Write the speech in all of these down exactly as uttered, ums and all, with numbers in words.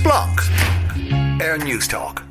Splank ar Newstalk.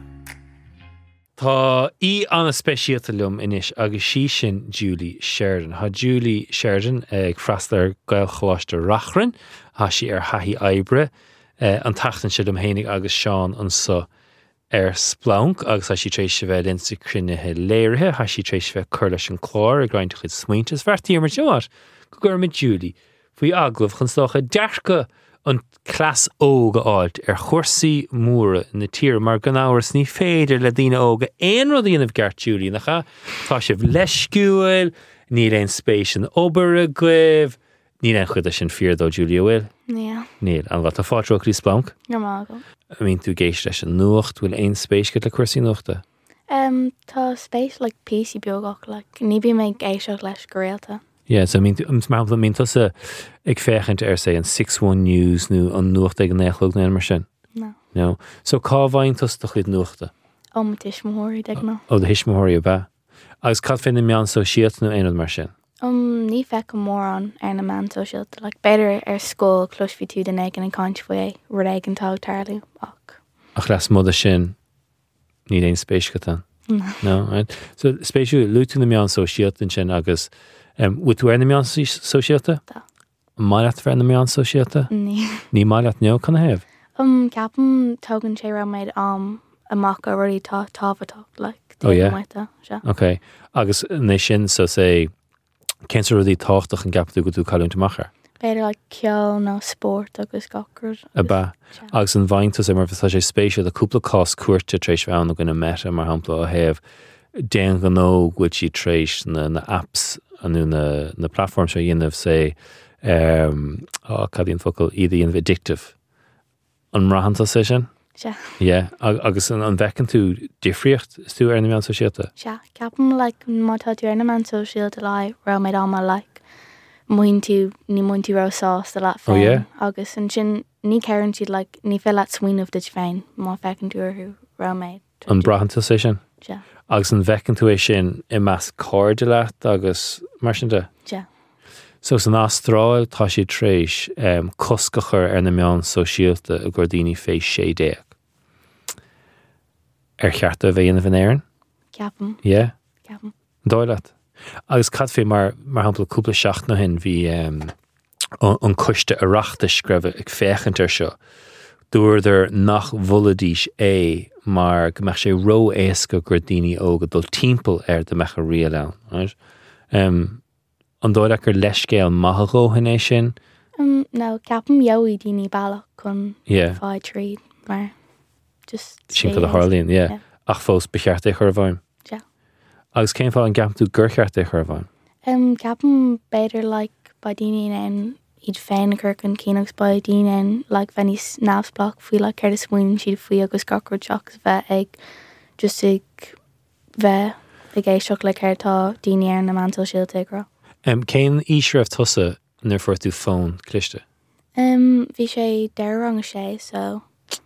Tá í an speisialta liom inis agus sí sin Julie Sheridan. Tá Julie Sheridan ag freastar gael chláiste rachran, ha si ar hahi aibre, uh, an tachtan siad am hénig agus Sean an sa ar Splank, agus ha si treis se bheith insa crunethe léirithe, ha si treis bheith cur leis an chlár a graint chud smuintas. Vertí mar joar, go gur mit Julie, fwy aglof chun stocha dearcha an clas óga áilt ar chórsaí múra na tír mar gan áras ní féidir le dtíine óga éon rud dhéanamh gart Julie nacha tá sibh leisciúil, ní réon spéis an obair a gcuibh, ní réon chud sin fear dó Julie bhfuil. Níl. Níl, an bhat a fátró Chris Splank? Normal go. I mean, tú géist leis an nuacht, bhfuil éon spéis go le cuasaí nuachta? Um, tá spéis like P C beagach, like ní bí mé géisioach leis go réalta. Yeah, so I mean, um, smart I mean, tusa ag fechant ar say an six one News nu an nuacht ag an nechlog na mar sin. No. No. So cá bhain tus do chud nuachta? Ó ma tismóirí ag no. Ó, de hismóirí ba. Agus cad fin na meán so siat nu einad mar sin? Um, ní feic mór an ar na man so sialta, like beidir ar scóil clúis fi tú den ag an caint foié rud ag an tág tarlú ach. Ach las mud sin ní éon spéis go tan? No. No, right? So spéisiú lútú na meán so siat an sin agus Um, with tu ar na meán sosialta? Tá. Maileat fer na meán sosialta? Ní. Ní maileat neo can I have? Um, ceapan tógann sé ra méid um, amach a ruí tá tábhatá, like. Oh, yeah? Maita, yeah. Okay. Agus na sin so say, cén sa rudí táchtach an gapú go tú callúnta machar? Beidir like ceol nó sport agus gacrúd. A ba. Agus an bhaintas é mar bhí sé spéisiú a cúpla cás cuairte treéis bheann a gona meta mar hampla a heh déan gan nó gúid si treéis na, na apps anú na, na platform se dhéanamh sé um, oh, cadíon focail iad dhéanamh addictive. An mrahananta sé sin? Se. Yeah. Agus an, an bhecin tú difriocht is tú ar na meán sosialta? Se. Ceapan like mátá tú ar na man so sialta lai ra méid ama like muin tú ní muin tú ra sás de lá féin. Oh, yeah? Agus an sin ní ceann siad like ní fé leat swinmh dit féin má fecinn tú arthú ra méid. An brahananta sé sin? Se. Agus an bhecin tú é sin i meas cóide leat agus mar sin de? Se. So san astráil tá si tréis um, coscachar ar na meán sosialta a gur daoine fééis sé déag. Ar chearta a bhéana a bhanéireann? Ceapan. Yeah? Ceapan. Dóileat. Agus cad fé mar, mar hampla cúpla seach na hin bhí um, an cuiste a reachta screibh ag féchant ar seo. Dúir nach bhuladís é mar go meach sé ró éasca gur daoine óga dul timpeall ar de mecha rial ann. Right? Um, an dóir gur leiscéal maithagóhan é sin? Um, no, ceapan jaoí daoine bailach chun Yeah. fáid tríd, mar just Sin go a Harlíonn, yeah. Yeah. Ach fós becheart é chur bhaim. Se. Agus céim fá an gap tú gurcheart é chur bhaim. Um, ceapan beidir like ba daoine an iad féin acur an cínagus ba daoine an like bhain níos náfsplach faoi le ceir a smuoin siad faoi agus gacrúd seachas bheith ag just ag bheith ag éisteach le ceirtá daoine ar na man so sialta ag rá. Um, céin ísreibh tusa nar fuir tú fón cliste? Um, bhí sé deir rang a sé, so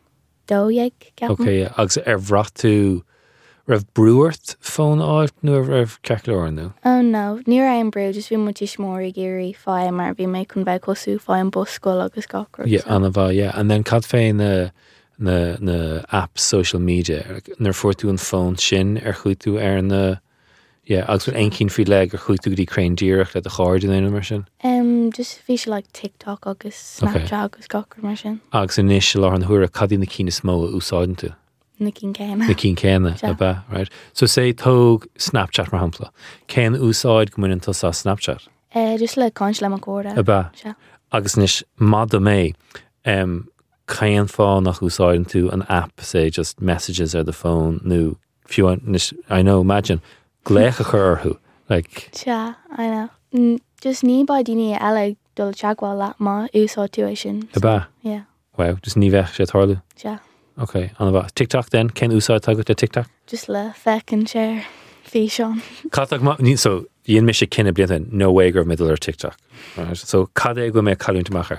dóigh ceapan. Ok, yeah. Agus ar bhracht tú raibh brúirt fón áit nó raibh ceaclóir nó? Oh no, ní ra an brew, just bhí mu tismóí géirí fáim mar bhí mé chun bheith cosú fáim boscoil agus gacrúd. Yeah, anna bha, yeah. And then cad féin na, na, na apps social media, nar fuir tú an fón sin ar chuid tú ar na, yeah, agus ein cín fí le ar chuid tú go dtí crain díireach le a cháirde na mar sin? Um, just bhí sé like TikTok agus Okay. Snapchat agus gacrúd mar sin. Agus inis le an thuair a cadí na cína smó a úsáidan tú. Na cín céim. Na cín céna, Sure. a ba, right? So say tóg Snapchat mar hampla. Cén úsáid go muinn tosá Snapchat? Uh, just le cons le macóda. A ba. Se. Agus nis mad a mé, um, cén fá nach úsáidan tú an app, say just messages ar the phone, nu, few, nis, I know, imagine, glécha chur orthú, like, Se, I know. Mm, just ní ba daoine eile dul teagháil le má úsá tú é sin. a ba. Yeah, Wow, just ní bheith sé tharlú. se. Okay, anna ba. TikTok then, cén úsáid tá go de TikTok? Just le fecinn sé fí seán. Catach ma, ní, so, dhéon mi sé cinna blianta, no way gur middle ar TikTok. Right? So, cad é go mé callúnta machar?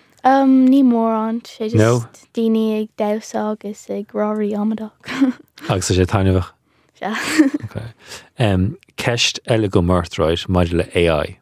Um, ní mór an, sé just No? daoine ag dawsa agus ag ráirí amadach. Agus sé tainmhach? Se. Okay. Um, ceist eile go mart, right, maidir le A I.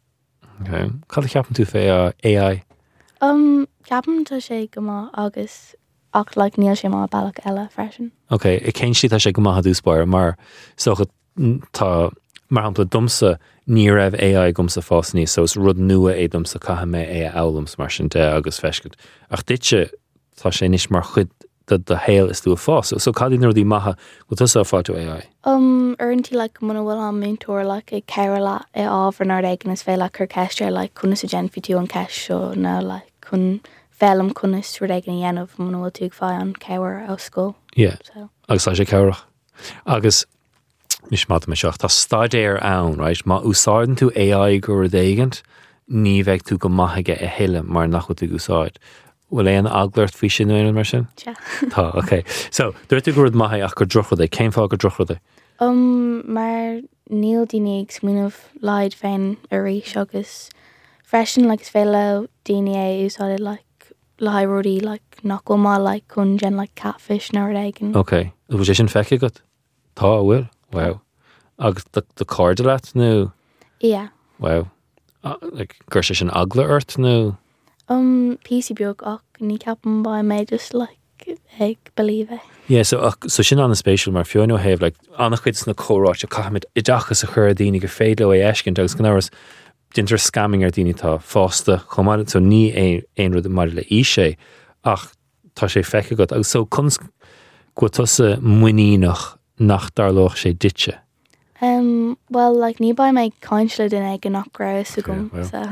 Okay. Cad a ceapan tú fé A I? Um, ceapan tá sé go má agus ach like níl sé má bailach eile freisin. Ok, I cén si tá sé go maithe dúspáir, mar socha tá mar hapla dumsa ní raibh A I gomsa fás níos, so is rud nua é dumsa catha mé é álams mar sin de agus feiscid. Ach ditse tá sé níos mar chud de de héal is tú a fás. So cadí nuair dí maithe go tusa fáú A I. Um, earnty like muna bhfuil an múntóir like ag ceirla é ábhar nar aigen is fé le chur ceistir like chuna sa gen fi tú an ceis seo ná like chun fellum chunas ru aigen dhéanamh muna bhfuil tú fá an ceir á scóil. Yeah. So. Agus tá sé ceirach. Agus mis mat me seach tá staidéir ann, right? Má úsáidan tú A I gur dégant, ní bheith tú go maithaige a héile mar nach tú úsáid. Bhfuil é an aglairт fao sin nuaine mar sin? Tja. Tá, ok. So, dúirt tú gur maithaigh ach gur drochad é, céim fá gur drochad é? Um, mar níl daoine ag smúnmh leid féin a rís agus freisin like is féile daoine é úsáid like le rodí like nachfuil má like chun gen like catfish nar aigen. Ok. Bhfuil sé sin feice go? Tá bhfuil? Wow. Agus de cordal leat nó? Yeah. Wow. Uh, like, gur sé sin agla ort nó? Um, P C beag ach ní ceapan ba mé just like ag believe it. Yeah, so, uh, so sin an spatial mar fiona hef, like, annach chuid na córáit a cahamid i dachas a chur daoine gur féad le é eiscint agus gan áras dintar scamming ar daoine tá fásta chomáid, so ní é ein rud mar le í sé ach tá sé feice go agus so chun go tusa muíach nach darloch sé ditse. Um, well, like ní ba mé caiinsle den ag an nach gra so gom, well. so.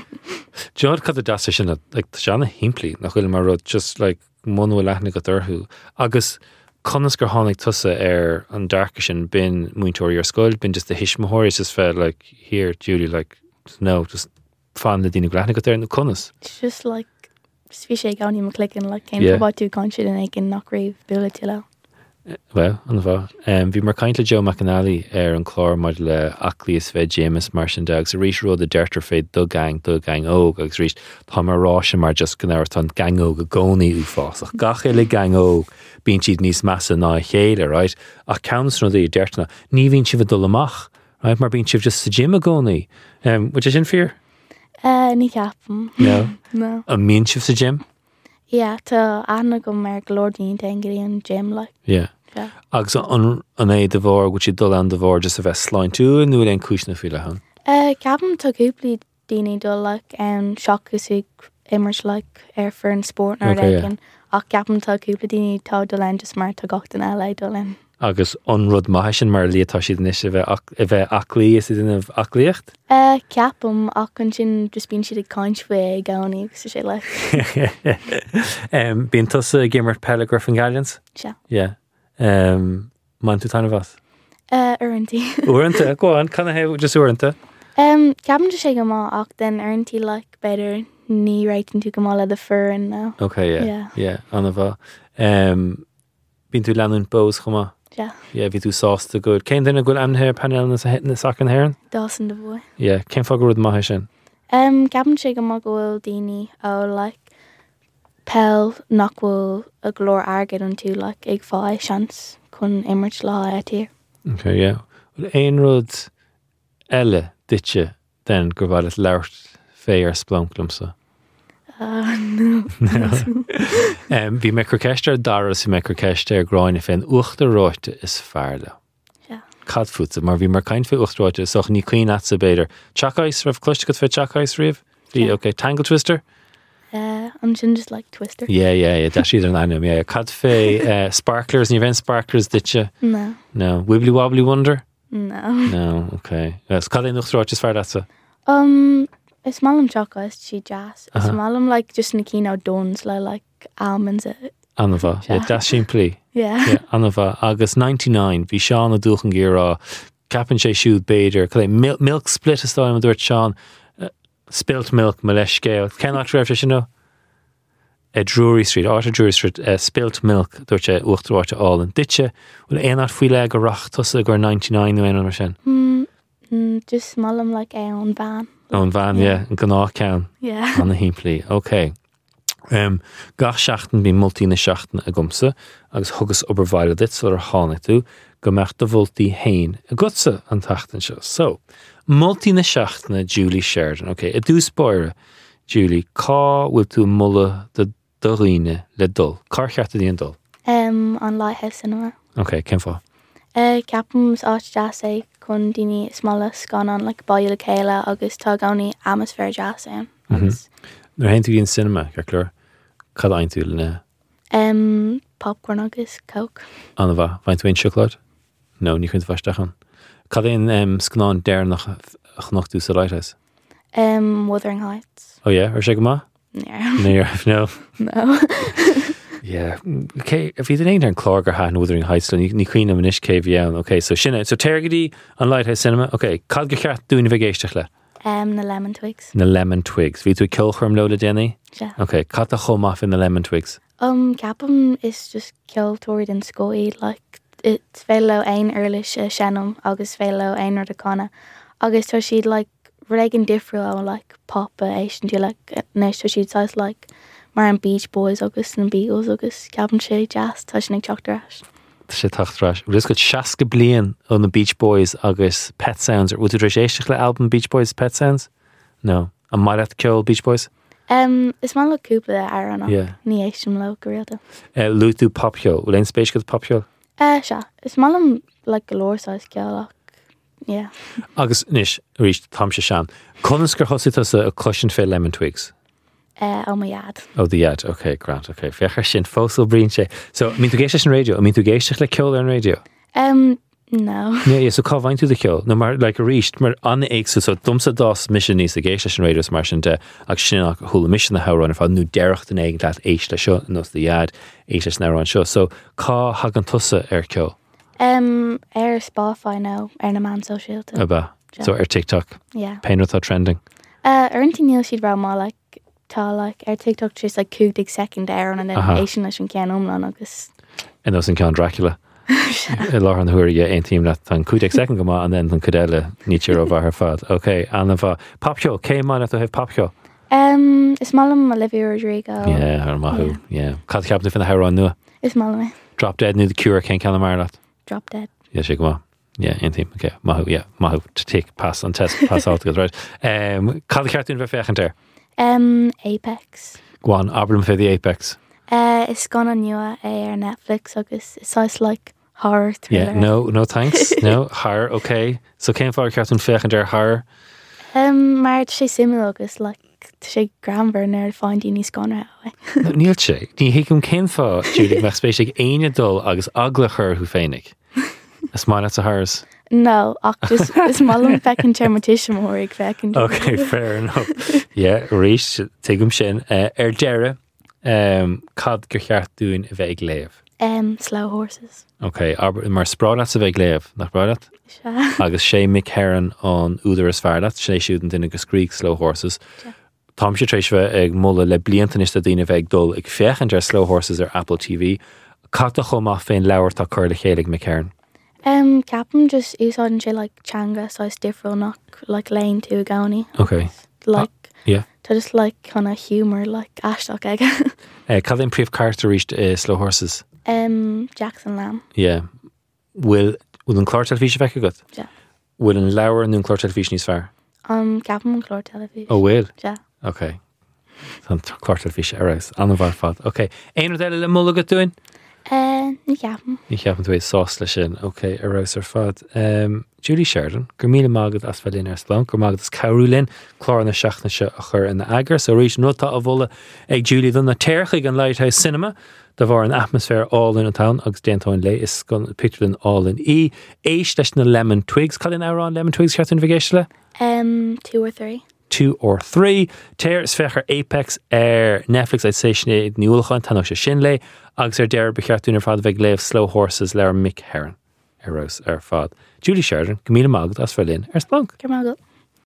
John cad a dasa sin like seanna himplí nach chuil mar rud just like món lethna go dúrthú agus conas gur tháinig tusa ar an darcha sin bin muintóirí ar scoil bin just a hisismóir is just fed like here Julie like no just fan na dtíine lethna go dúir na conas. It's just like sví sé gáí ma clickin like céim Yeah. yeah. tú caiinsle den ag an nach raibh bula til le. Well, an bha. Um, bhí mar caint le Joe McAnally ar an chlár mar le aclíos bheith James mar sin de agus a rís rud a deirtar féid do gang, do gang óg agus rís tá mar ráise mar just gan áir tan gang óg a gcónaí ú fás. Ach gaché le gang óg bín siad níos massa ná chéile, right? Ach cans rud í deirtna, ní bhín sibh dul amach, right? Mar bín sibh just sa gym a gcónaí. Um, which is in fear? Uh, ní ceapan. No. No. A mín sibh sa gym? Yeah, tá ana go mar glórdín te gurí an gym like. Yeah. Yeah. Agus an an é de bhór, go si dul an de bhór just a bheith sláin tú nu le an cúisna fi le han. Uh, ceapan tá cúplaí daoine dul like an seachas ag immers like ar for an sport nar Okay, yeah. aigen. Ach ceapan tá cúpla daoine tá dul an just mar tá gacht an L A dul an. Agus an rud maithe sin mar líotá siad níos a bheith ac- a bheith aclaí is in a aclaíocht? Uh, ceapam ach an sin just bín siad ag caiint fé gáí agus sé le. um, Bíon tusa gimmart pelle gur fan Guardians? Se. Yeah. Um, man tú tána bhas? Uh, Arantí. Uanta, go an, canna heh just uanta? Um, ceapan sé go má ach den Arantí like beidir ní réitin tú go má le the fur and now. Okay, yeah. Yeah. Yeah, anna bha. Um, Bíon tú leanún bós chuma? Yeah. Yeah, bhí tú sásta good. Cén duna gúil amthe panel na sa na sac an héireann? Dawson the boy. Yeah, cén fá go rud maithe sin? Um, ceapan sé go má go bhfuil daoine ó like pell nach bhfuil a glór agad an tú like ag fá seans chun immert lá a tír. Okay, yeah. Well, ein rud eile ditse den gur bhfuil it leirt fé ar splomplumsa. Uh, no. Um, bhí me ceiste daras i me ceiste ar gráinna féin uachta ráite is fearla. Yeah. Cadfúta, mar bhí mar caiin fé uachta ráite, soch ní cuoin at sa beidir. Chacais, rah cluiste go fé chacais riamh? Bhí, Yeah. okay, tangle twister? Uh, an sin just like twister. Yeah, yeah, yeah, that's either an item, yeah. Cad fé uh, sparklers, ní bhain sparklers ditse? No. No. Wibbly wobbly wonder? No. No, okay. Yes, cad é uachta ráite is fearla sa? Um, it's malam chocolate, she jazz. It's Uh-huh. malam like just na kino dones like like almonds. It. Anna bha, yeah, Yeah. that's siimplí. Yeah. Yeah, anna bha. Agus ninety-nine, bhí Seán a dúchan gírá, capan sé siúd beidir, cad é milk, milk split is táim a dúirt Seán, uh, spilt milk me leis scéal. Cenach raibh sé sin nó? Uh, Drury Street, Arthur Drury Street, uh, spilt milk, dúirt sé uachtarráte álan. Ditse, bhfuil éanacht faoi le go rach tusa gur ninety-nine nó éanaar mar sin. Mm, mm, just malam like a on van. Ó an bhean, yeah, an gná ceann. Yeah. Anna himplí, ok. Um, gach seachtain bí multí na seachtain a gomsa, agus thugus oberhhaile dit so ar hána tú, go meach do bhultaí hain a gutsa an tachtain seo. So, multí na seachtainna Julie Sheridan. Ok, a dús spóire, Julie, cá bhfuil tú mulla de doghine le dul. Car cheartta díon dul. Um, an Lighthouse Cinema. Ok, cén fá. Uh, Capams áit jazz é chun daoine smalas gan an like baile céile agus tá gánaí atmosfér jazz é. agus Nuair haon tú díon cinema, gar clúr, cad aon tú lena um, popcorn agus coke. anna bha, bhaint tú aon sioclad? No, ní chuint bhaistechan. Cad aon um, scanán déir nach nach tú sa Lighthouse? Um, Wuthering Heights. Oh yeah, ar sé go má? Yeah. No, no. No. Yeah, okay, if you didn't an clár gur ha Wuthering Heights, ní ní cuioine am inis céh bheann. Okay, so sinne, so teirgadí an Lighthouse Cinema. Okay, cad gur cheart dúin bheith géisteach le? Um, na Lemon Twigs. Na Lemon Twigs. Bhí tú cilchorm lo le déanaí? Yeah. Okay, cad a chum off in the Lemon Twigs? Um, Capam is just kill toward in school. Like it's fellow ein earlish uh, shanum agus fellow ein or the conna. Agus so she'd like regan different like pop uh, Asian do like next so she'd size like mar an Beach Boys agus and Beagles agus Capam she jazz touching Chuck Ash. sé tachtráis. Bhfuil go seaca blian on the Beach Boys agus Pet Sounds. Bhfuil tú éisteach le album Beach Boys Pet Sounds? No. An mar at ceol Beach Boys? Um, is man lo cúpla ar an Yeah. ní éisiom lo go réalta. Uh, Lútú Popio. Bhfuil éon spéis go Popio? Uh, sha, is man like galore size ceolach. Yeah. Agus níos ríist tam se sean. Conas gur thosaítas a cluisian fé Lemon Twigs? Uh, oh my god. Oh, the ad. Okay, grant. Okay. Fechar sin fósil brín sé. So, mín tú géisteach an radio? Mín tú géisteach le ceol ar an radio? Um, no. Yeah, yeah, so cá bhain tú de ceol. No, mar, like, a ríist, mar anna éagsú, so dumsa dos mission níos a géisteach an radio mar sin de, ag sin ach hula mission na hauran, if nú deirecht an éig leat éis le seo, nos the ad, éis leis na an seo. So, cá hagan tusa ar ceol? Um, air Spotify now, ar na man social too. Aba. So, ar TikTok? Yeah. Pain without trending? Uh, Ernty Neil she'd run more like, tá like, ar TikTok just like cúgdig second air and then Aha. Asian leis an cean umlan agus. And those in Count Dracula. Láir an thuair yeah, ein team leat an cúteag second go má, and then an cudéile nítear over her fad. Okay, and then fa Popio, cé man at have Popio? Um, is malam Olivia Rodrigo. Yeah, her mahu. Yeah. Cad ceapna fin na hauran nua. Is malam Drop Dead nu the cure cén ceanna mar leat. Drop Dead. Yeah, sé go má. Yeah, ein team. Okay, mahu, yeah, mahu to take pass on test pass out right. Um, cad ceartún bheith fechan there? Um, Apex. Gwan Abram for the Apex. Uh, it's gone on nua ar Netflix agus it's size like horror thriller. Yeah, no, no thanks. No, horror, okay. So cén fáir ceartún fechan there horror? Um, mar sé simú agus like sé granver nar fáindí níos gone ra. No, níl sé. Ní hiicm cén fá, Julie, meach spéisiach aine dul agus aglachar hu féinnig. Is má at a hers. No, ach just is malam fecin termatisiam or ag fecin. Okay, fair enough. Yeah, ríis, tuigim sin. Uh, ar deire, um, cad gur cheartún a bheith ag léamh. Um, Slow Horses. Okay, aber mar sprádat a bheith léamh, nach brádat? Sure. Agus sé Mick Heron an údar is feardat, sé siúdan duine agus Greek Slow Horses. Sure. Tám sé tréis bheith ag mulla le bliantan is a dtíine bheith ag dul ag fechan ar Slow Horses ar Apple T V. Cad a chum á féin leabhar tá chuir le chéig Mick Heron? Um, Capam just úsáidan sé like changa size different nach like lane to a gownie. Okay. Like Yeah. to just like kind of humor like ashtok egg. Uh, cad éon príomh carta ríist uh, Slow Horses? um, Jackson Lamb. Yeah. Will will an clár telefíse bheith agat? Yeah. Will an leabhar an clár telefíse níos fearr? Um, Capam and Clore Television. Oh, will? Yeah. Okay. An clár telefíse arás, an bhar fad. Okay. Éon déile le mulla go dúin? Uh, ní Capam. Ní cheapan tú é sás lei sin. Okay, arás ar fad. Um, Julie Sheridan, gur míle mágad as bheith ar slán, gur mágad as cabhrú linn, clár na seachna se a chur in na agar, so rís nutá a bhla ag Julie donna teirchaig an Lighthouse Cinema, da bhar an atmosphere all in a town, agus déantáin le is gon picture in all in e, éis leis na Lemon Twigs, cad in árán Lemon Twigs cheartún bheith le? Um, two or three. Two or three. Teir is fechar Apex ar Netflix I'd say sinné níúlachan tan se sin le, agus ar deir becheartún ar fad bheith léamh Slow Horses le Mick Heron ar rós ar fad. Julie Sheridan, go míle mágad as bheith linn ar splunk. Come on, go.